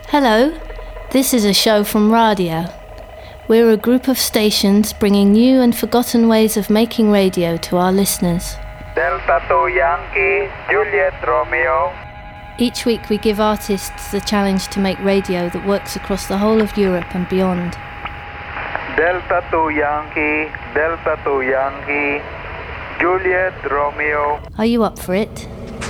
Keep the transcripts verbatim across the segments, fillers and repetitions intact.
Hello, this is a show from Radio. We're a group of stations bringing new and forgotten ways of making radio to our listeners. Delta two Yankee, Juliet Romeo. Each week we give artists the challenge to make radio that works across the whole of Europe and beyond. Delta two Yankee, Delta two Yankee, Juliet Romeo. Are you up for it?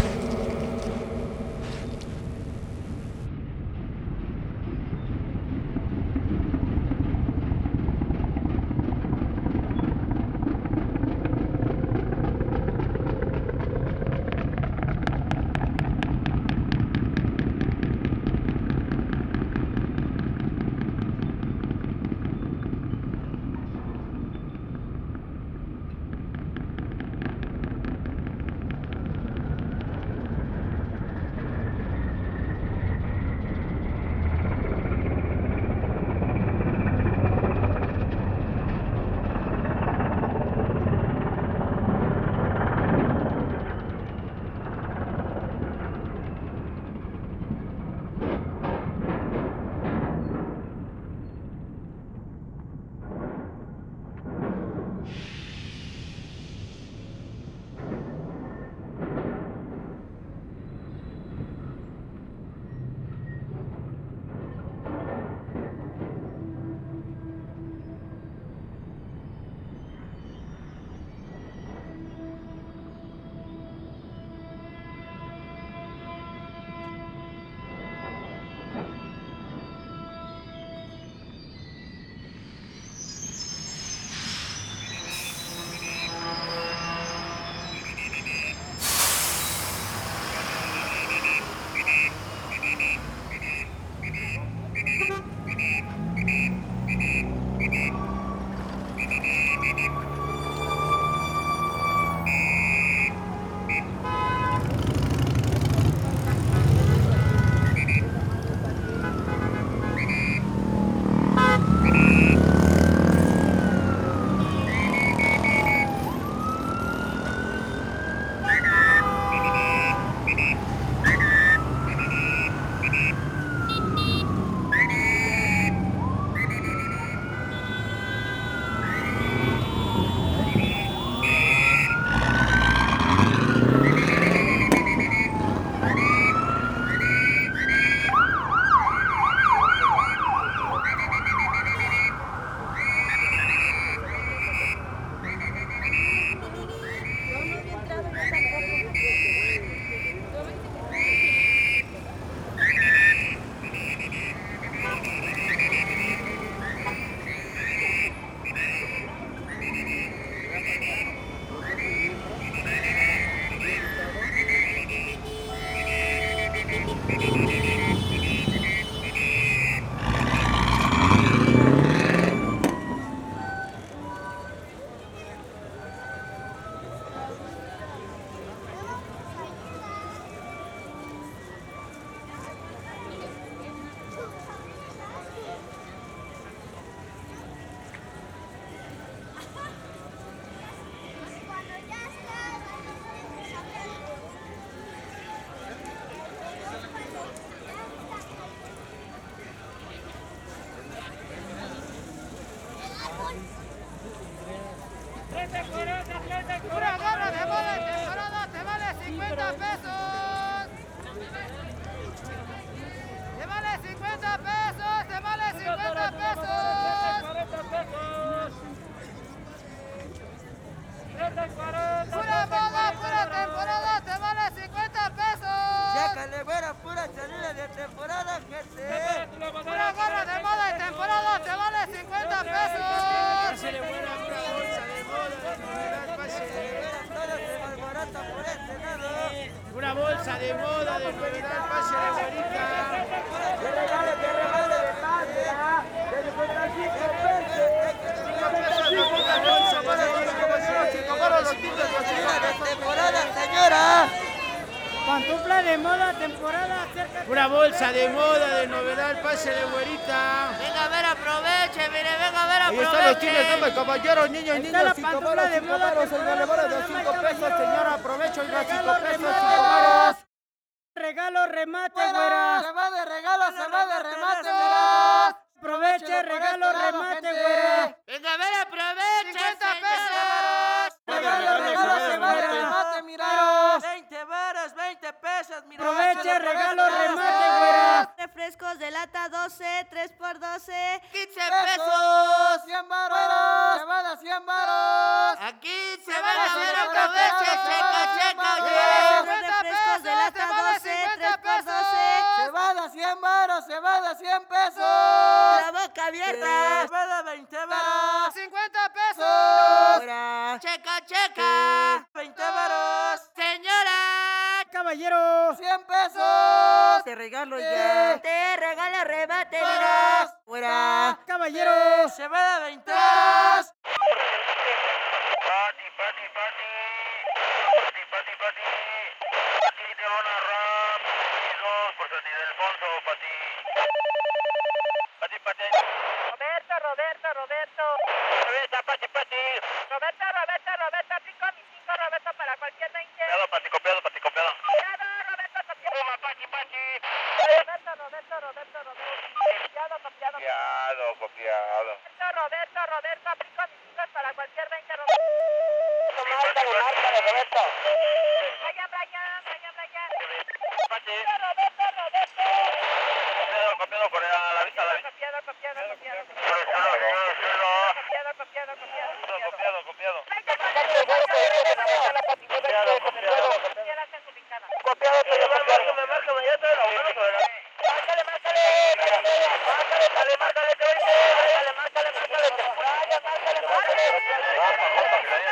Una gorra de moda de temporada te vale cincuenta pesos. Te vale cincuenta pesos, te vale cincuenta pesos. Pura moda, pura temporada te vale cincuenta pesos. Chécale, güera, pura salida de temporada, gente. Pura gorra de moda de temporada te vale cincuenta pesos. Una bolsa de moda del Federal Pase de Güerita. ¡Que regale, que regale de pase! ¿Ah? ¡De cincuenta y cinco pesos! Una bolsa para los de temporada, señora! Pantufla de moda, temporada, acércate. Una bolsa de moda de novedad el Pase de Güerita. Venga a ver, aproveche, mire, venga a ver, Ahí aproveche. están los chicos, damas, caballeros, niños y niñas, la cinco pantufla varos, de cinco moda, varos, el temporada, valor de damas, cinco pesos, caballeros. señora, aprovecho, oiga, cinco Regalo, pesos, remate. cinco varos. Regalo, remate, ¡Fuera! güera. ¡Se va de regalo, se va de remate! regalo, remate, güera. Venga, a ver, aprovecha, cincuenta señora. Regalo, regalo, se va de remate, mira. veinte varas, veinte pesos, mira. Aproveche, regalo, remate, güera. Refrescos de lata doce, tres por doce. quince pesos. cien varos. Se va de cien varos. Aquí se Se van va a de ver, cincuenta aprovecha, pesos. checa, checa, Se oye. va de Los cincuenta refrescos de pesos, lata se va de doce, cincuenta tres por pesos. doce. Se va de cien varos, se va de cien pesos. La boca abierta. Se va de veinte varos. cincuenta pesos. Fuera. Checa, checa. veinte varos. Señora. Caballero, cien pesos. Te regalo ya. Te regalo remate, Varos. mira. Fuera. Caballero, Se va de veinte varos. Pati, pati, pati. Pati, pati, pati. Aquí te van a rap. Hijos, por San Ildefonso, pati. Pati, pati. Roberto, Roberto, Roberto. Roberta, pati, pati. Roberto, Roberto, Roberto. Aplico mi cinco, Roberto, para cualquier veinte. Copiado, pati, copiado, pati, copiado. Copiado, Roberto, copiado. Toma, pati, pati. Roberto, Roberto, Roberto, Roberto. Copiado, copiado. Copiado, copiado. Roberto, Roberto, Roberto. Aplico mis cinco para cualquier veinte, Roberto. Márcale, márcale, Roberto. Brian, Brian, Brian, Brian. Pati. Roberto, Roberto. Copiado, copiado, por a la vista, a la vista. Copiado, copiado, copiado. Por el suelo, por el suelo. Copiado, copiado, copiado. Copiado, copiado. Copiado, copiado. Copiada en su picada. Copiado, te lo márcame, márcame, ya te lo márcame. Márcale, márcale. Márcale, dale, márcale, te oíste. Márcale, márcale, márcale. Brian, márcale, márcale.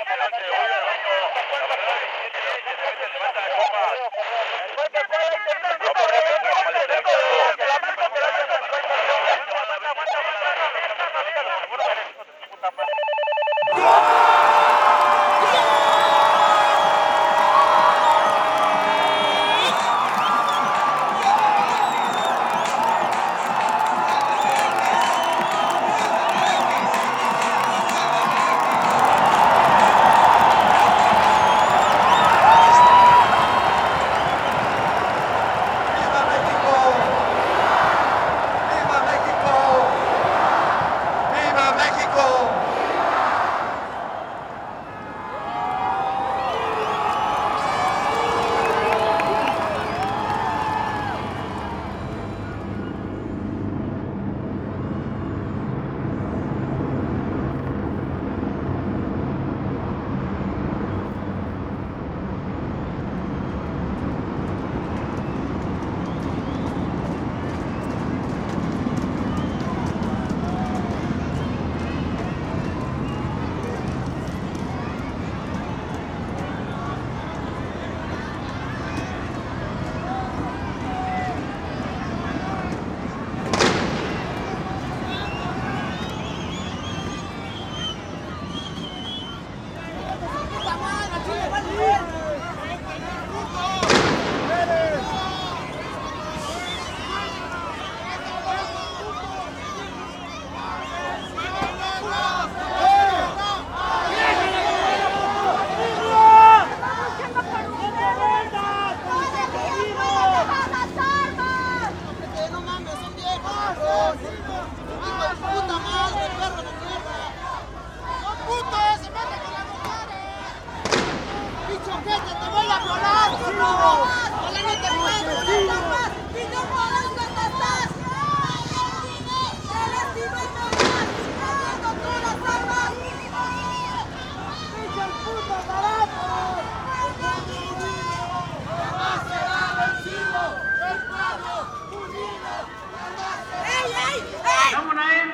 ¡Dame una M!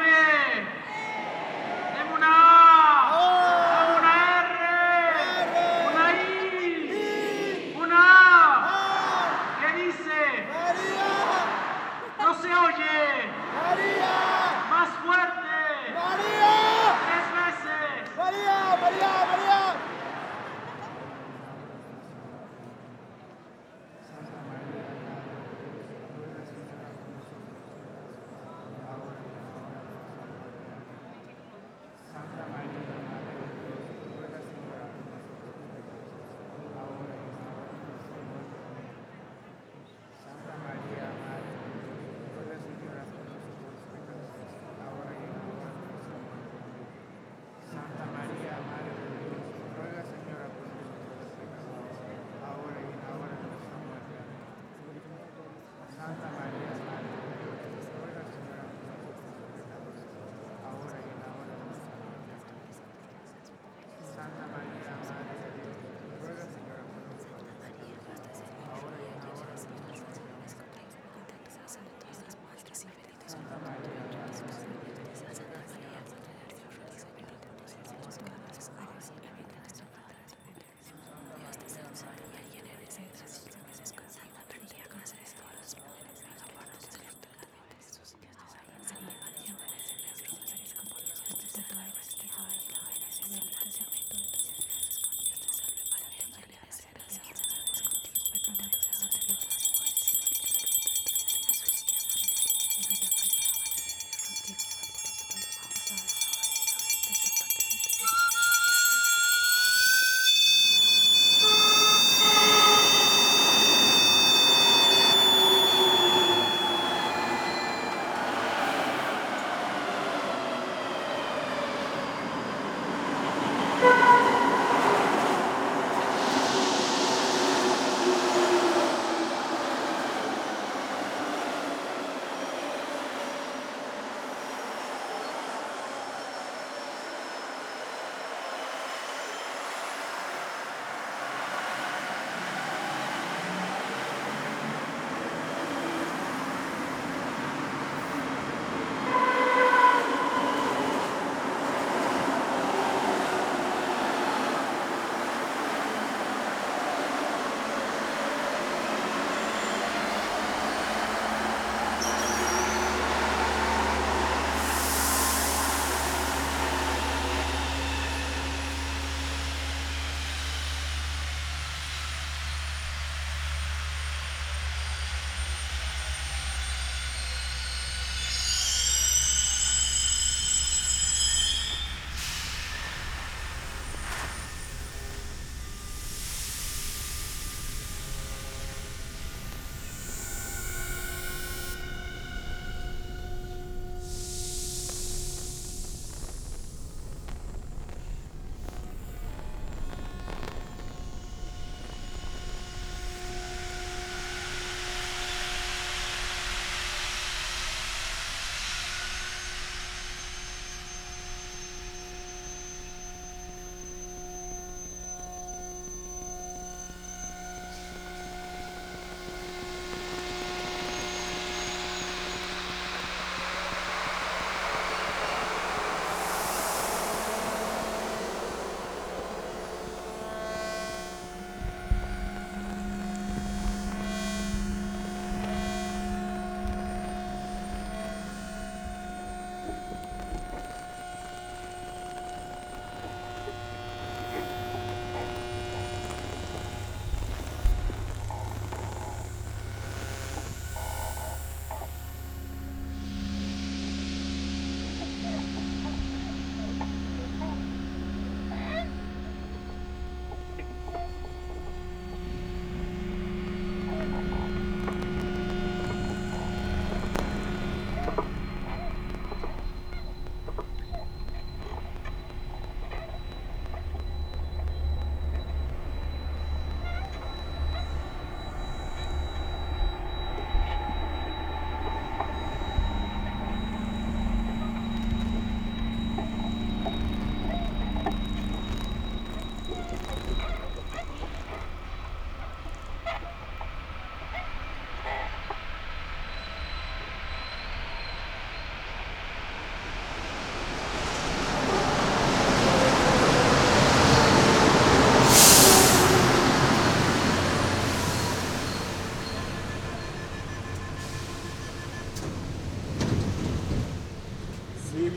¡Dame una A! ¡Dame una R! ¡Una I! ¡Una A!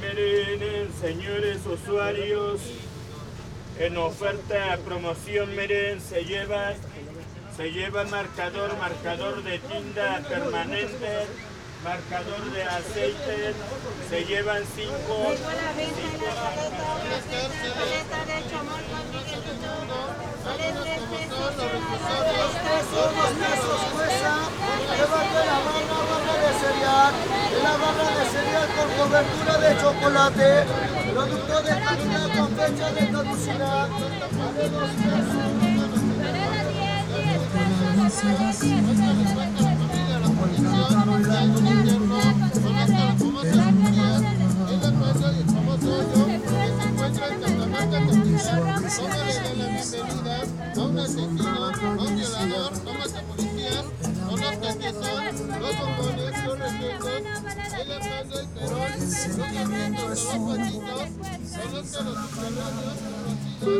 miren, señores usuarios, en oferta a promoción, miren, se lleva, se lleva marcador, marcador de tinta permanente, marcador de aceite, se llevan cinco, cinco Somos pesos cuesta, llévate la barra, barra de cereal, la barra de cereal con cobertura de chocolate, producto de calidad con fecha de caducidad, vale dos pesos. A un asesino, a un violador, tomas a policía, son los que aquí son, los bombones, los refrescos, el aplauso, el perón, los abrientos, los patitos, son los que los subterráneos, conocidos.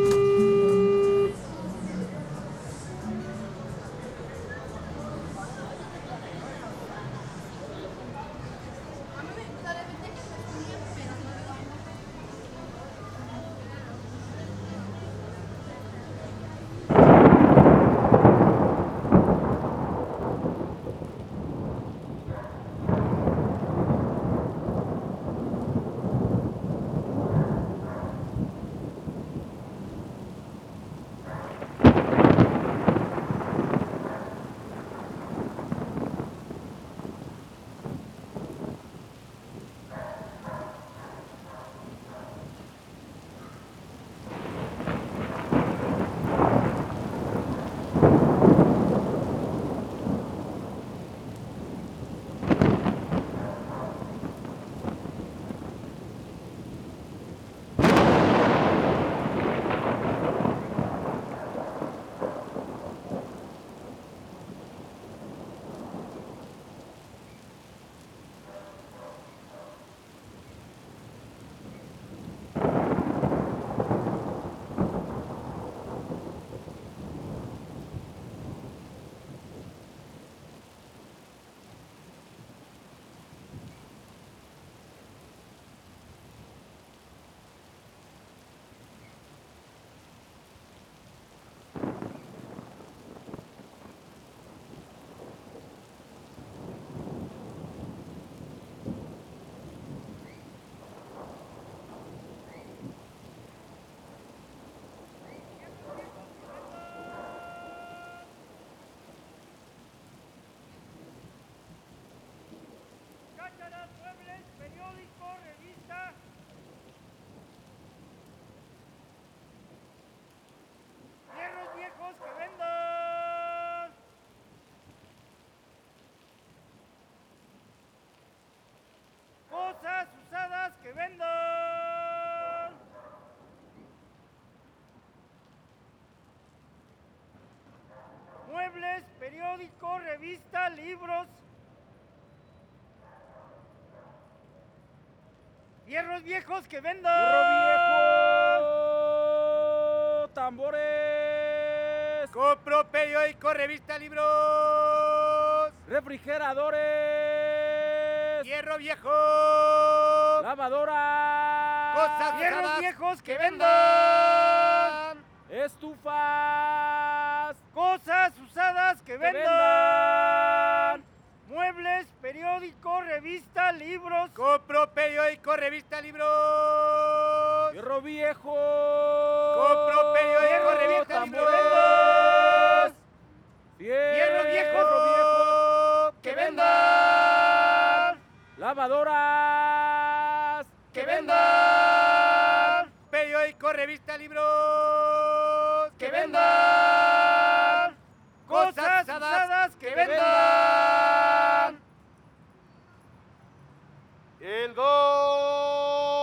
Periódico, revista, libros, hierros viejos que vendan. ¡Hierro viejo! ¡Tambores! Compro periódico, revista, libros, refrigeradores, hierro viejo, lavadoras, cosas hierros viejos que vendan, estufas, cosas usadas que que vendan, vendan, muebles, periódico, revista, libros. Compro periódico, revista, libros, hierro viejo, compro periódico, revista, tambores, libros, hierro viejo, viejo, que vendan, lavadoras, que vendan, periódico, revista, libros, que vendan, cosas usadas que vendan. El gol.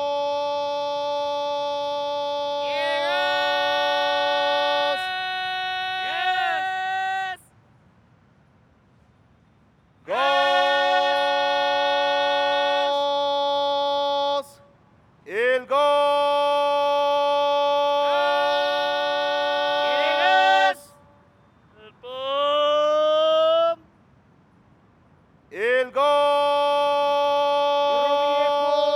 El gol. El gol.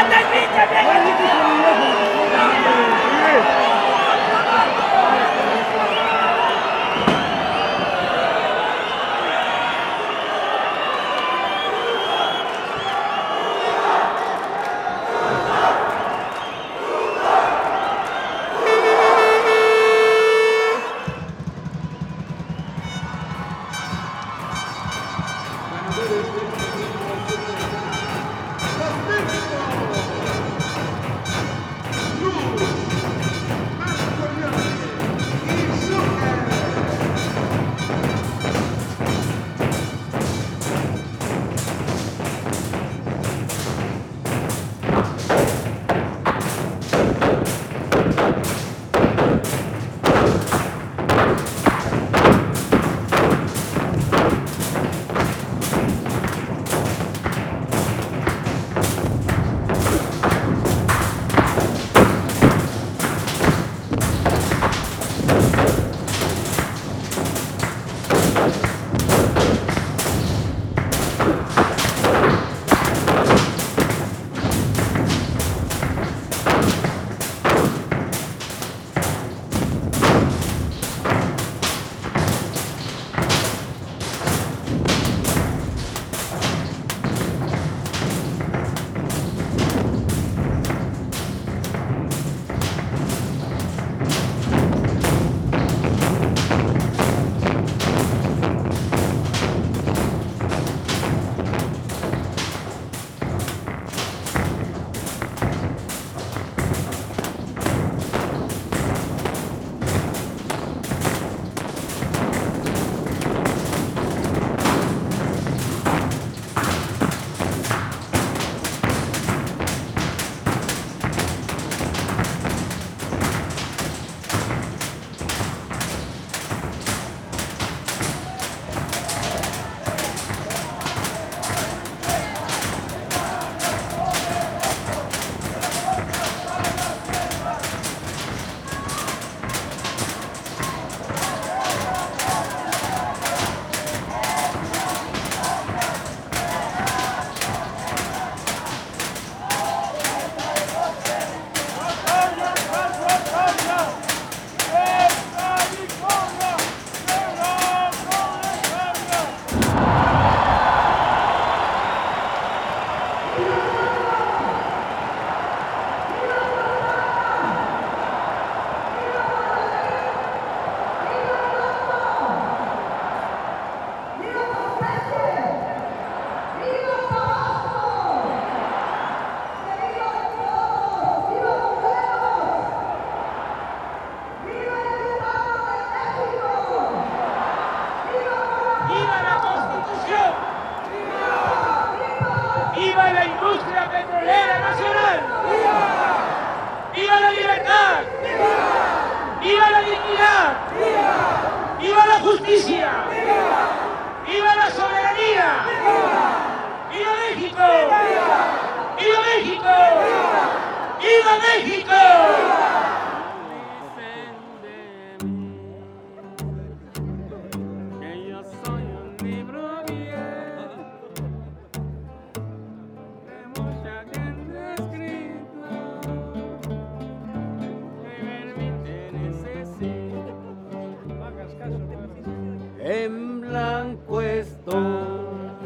En blanco estoy,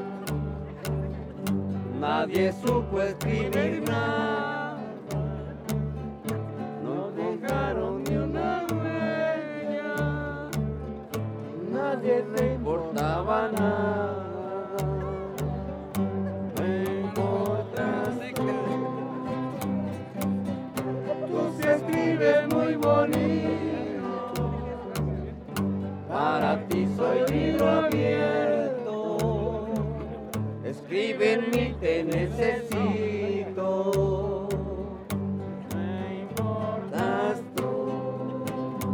nadie supo escribir nada, no dejaron ni una huella, nadie le importaba nada. Me importas tú, tú sí escribes muy bonito. Para ti soy libro abierto, escribe en mí, te necesito. Me importas tú,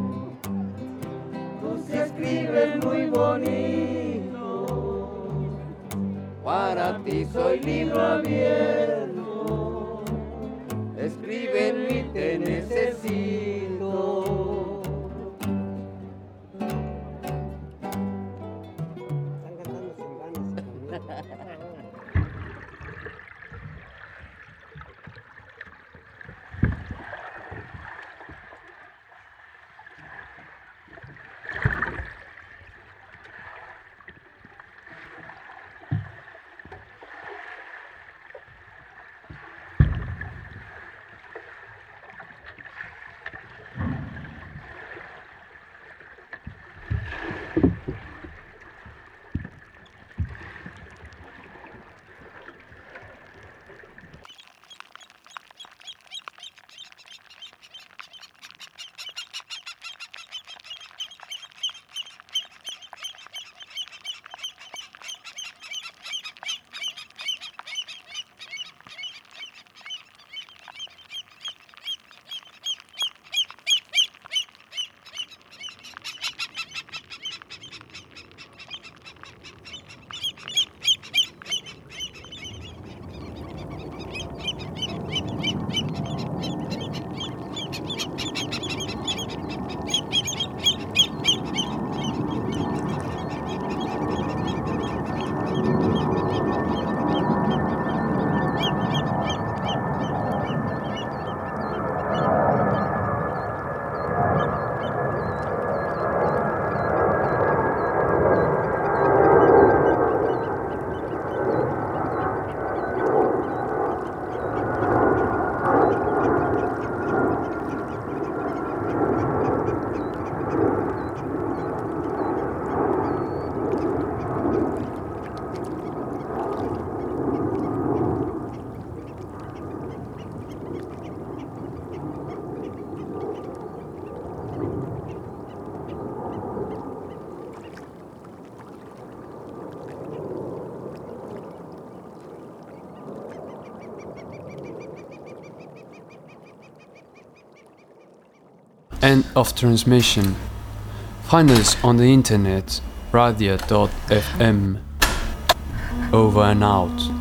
tú sí escribes muy bonito. Para ti soy libro abierto, escribe en mí, te necesito. End of transmission. Find us on the internet, radio dot f m. Over and out.